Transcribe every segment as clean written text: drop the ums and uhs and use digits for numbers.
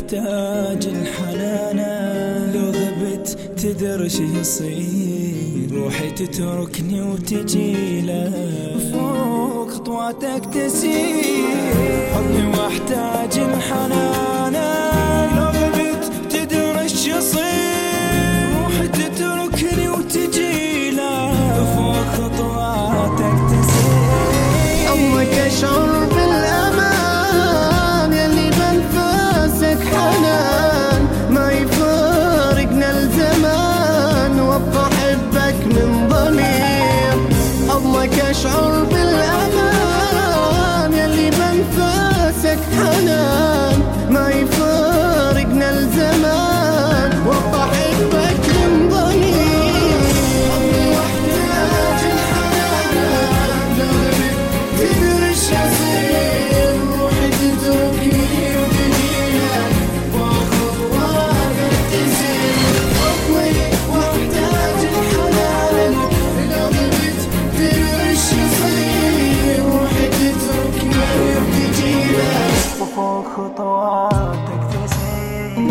واحتاج الحنانة، لو غبت تدري شي يصير، روحي تتركني وتجيله فوق خطواتك تسير. حضني واحتاج الحنانة، لو غبت تدري شي يصير، روحي تتركني وتجيله فوق خطواتك تسير. أمك أشعر بالأمان يلي بنفاسك حنان، ما يفارقنا الزمان وابقى أحبك من ضمير. أمك أشعر بالأمان يلي بنفاسك حنان، ما يفارقنا الزمان وابقى أحبك من ضمير. أمي واحتاج الحنان، لو غبت تدري ايش يصير، روحي تتركني وتجينا وخطواتك تسير. أمي واحتاج الحنان، لو غبت تدري ايش يصير، روحي تتركني وتجينا وفوق خطواتك تسير.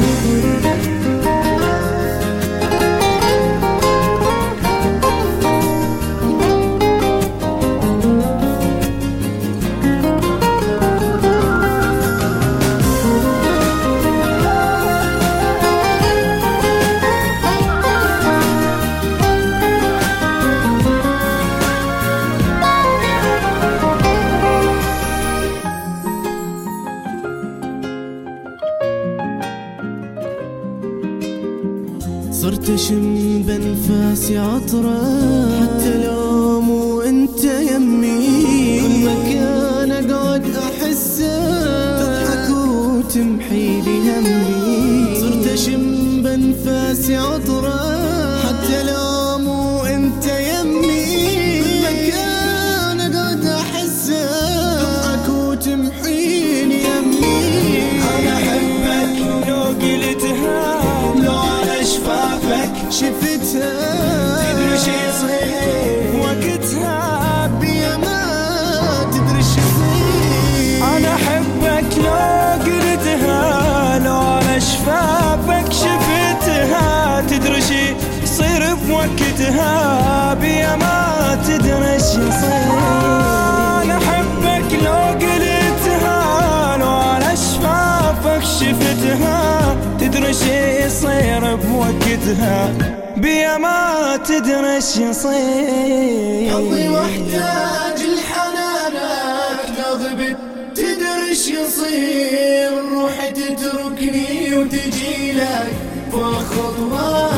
صرت أشم بأنفاسي عطرك، حتى لو مو أنت يمي، كل مكان أقعد أحسك، تضحك وتمحي لي همي. صرت أشم بأنفاسي عطرك، حتى لو مو أنت يمي، كل مكان أقعد أحسك، تضحك وتمحي لي همي. أنا أحبك لو قلتها، لو على شفافك شفتها، تدري شي يصير وقتها بيا ما تدري شي يصير. أنا أحبك لو قلتها، لو على شفافك شفتها، تدري شي يصير بوقتها بيا ما تدري شي يصير. أنا أحبك لو قلتها، لو على شفافك شفتها، تدري شي يصير بوقتها بيا ما تدري ايش يصير. حظي واحتاج لحنانك، لو غبت تدري ايش يصير، روحي تتركني وتجيلك فوق خطوات